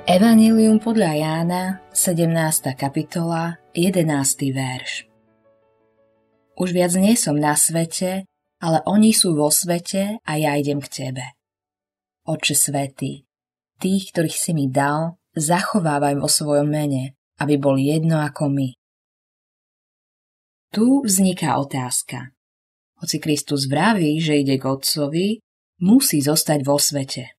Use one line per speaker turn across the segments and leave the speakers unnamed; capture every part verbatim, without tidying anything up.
Evanjelium podľa Jána, sedemnásta kapitola, jedenásty verš. Už viac nie som na svete, ale oni sú vo svete a ja idem k tebe. Oče svätý, tých, ktorých si mi dal, zachovávaj vo svojom mene, aby boli jedno ako my. Tu vzniká otázka. Hoci Kristus vraví, že ide k Otcovi, musí zostať vo svete.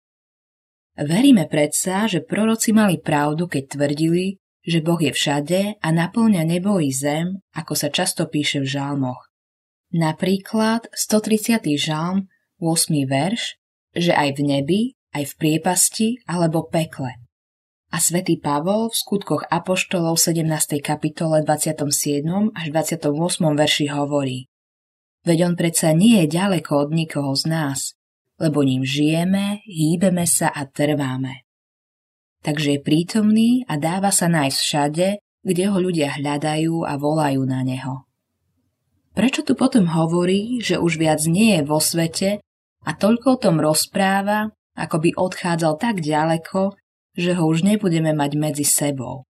Veríme predsa, že proroci mali pravdu, keď tvrdili, že Boh je všade a napĺňa nebo i zem, ako sa často píše v žalmoch. Napríklad stotridsiaty žalm, ôsmy verš, že aj v nebi, aj v priepasti alebo pekle. A svätý Pavol v skutkoch apoštolov sedemnástej kapitole dvadsiatom siedmom až dvadsiatom ôsmom verši hovorí: Veď on predsa nie je ďaleko od nikoho z nás, lebo ním žijeme, hýbeme sa a trváme. Takže je prítomný a dáva sa nájsť všade, kde ho ľudia hľadajú a volajú na neho. Prečo tu potom hovorí, že už viac nie je vo svete a toľko o tom rozpráva, ako by odchádzal tak ďaleko, že ho už nebudeme mať medzi sebou?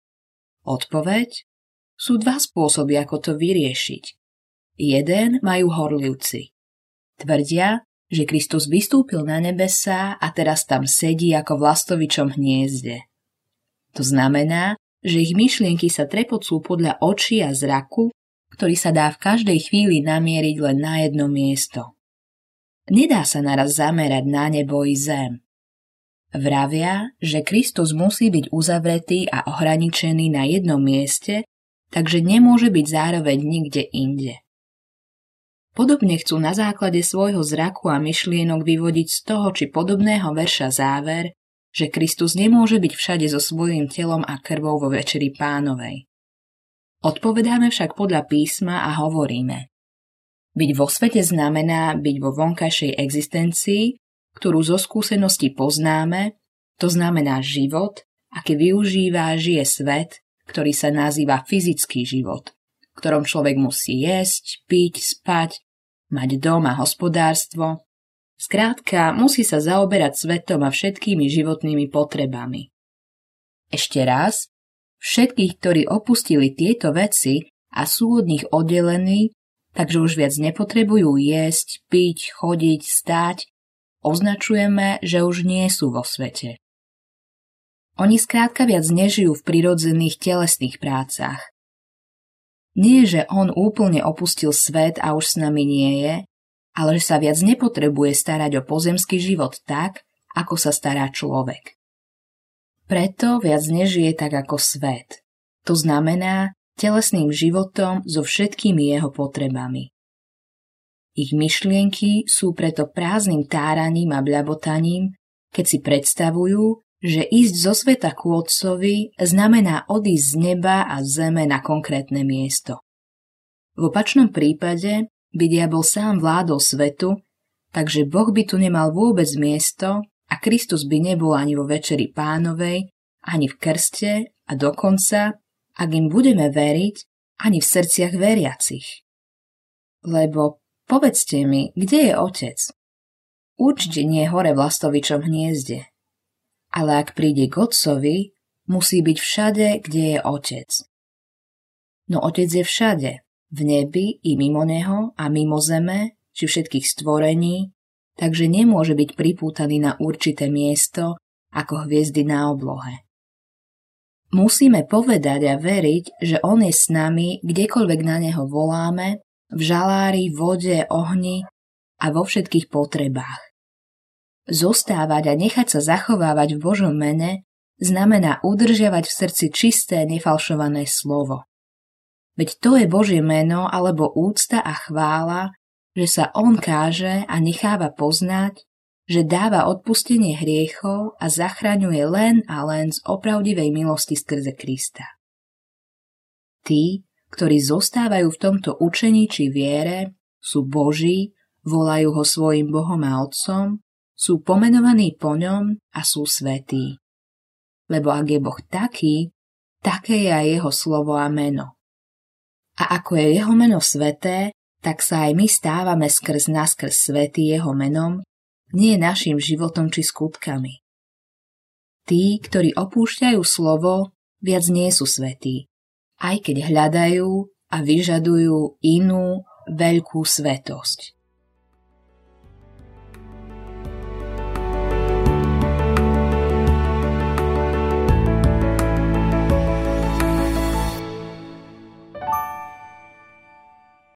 Odpoveď? Sú dva spôsoby, ako to vyriešiť. Jeden majú horlivci. Tvrdia, že Kristus vystúpil na nebesá a teraz tam sedí ako v lastovičom hniezde. To znamená, že ich myšlienky sa trepocú podľa očí a zraku, ktorý sa dá v každej chvíli namieriť len na jedno miesto. Nedá sa naraz zamerať na nebo i zem. Vravia, že Kristus musí byť uzavretý a ohraničený na jednom mieste, takže nemôže byť zároveň nikde inde. Podobne chcú na základe svojho zraku a myšlienok vyvodiť z toho či podobného verša záver, že Kristus nemôže byť všade so svojím telom a krvou vo večeri Pánovej. Odpovedáme však podľa písma a hovoríme: byť vo svete znamená byť vo vonkajšej existencii, ktorú zo skúsenosti poznáme, to znamená život, aký využíva a žije svet, ktorý sa nazýva fyzický život, v ktorom človek musí jesť, piť, spať, mať dom a hospodárstvo. Skrátka, musí sa zaoberať svetom a všetkými životnými potrebami. Ešte raz, všetkých, ktorí opustili tieto veci a sú od nich oddelení, takže už viac nepotrebujú jesť, piť, chodiť, stáť, označujeme, že už nie sú vo svete. Oni skrátka viac nežijú v prirodzených telesných prácach. Nie, že on úplne opustil svet a už s nami nie je, ale že sa viac nepotrebuje starať o pozemský život tak, ako sa stará človek. Preto viac nežije tak ako svet. To znamená telesným životom so všetkými jeho potrebami. Ich myšlienky sú preto prázdnym táraním a bľabotaním, keď si predstavujú, že ísť zo sveta ku Otcovi znamená odísť z neba a zeme na konkrétne miesto. V opačnom prípade by diabol sám vládol svetu, takže Boh by tu nemal vôbec miesto a Kristus by nebol ani vo večeri Pánovej, ani v krste a dokonca, ak im budeme veriť, ani v srdciach veriacich. Lebo povedzte mi, kde je Otec? Určite nie hore v lastovičom hniezde. Ale ak príde k Otcovi, musí byť všade, kde je Otec. No Otec je všade, v nebi i mimo neho a mimo zeme, či všetkých stvorení, takže nemôže byť pripútaný na určité miesto, ako hviezdy na oblohe. Musíme povedať a veriť, že on je s nami, kdekoľvek na neho voláme, v žalári, vode, ohni a vo všetkých potrebách. Zostávať a nechať sa zachovávať v Božom mene znamená udržiavať v srdci čisté, nefalšované slovo. Veď to je Božie meno alebo úcta a chvála, že sa on káže a necháva poznať, že dáva odpustenie hriechov a zachraňuje len a len z opravdivej milosti skrze Krista. Tí, ktorí zostávajú v tomto učení či viere, sú Boží, volajú ho svojim Bohom a Otcom, sú pomenovaní po ňom a sú svätí. Lebo ak je Boh taký, také je aj jeho slovo a meno. A ako je jeho meno sväté, tak sa aj my stávame skrz naskrz svätý jeho menom, nie našim životom či skutkami. Tí, ktorí opúšťajú slovo, viac nie sú svätí, aj keď hľadajú a vyžadujú inú veľkú svätosť.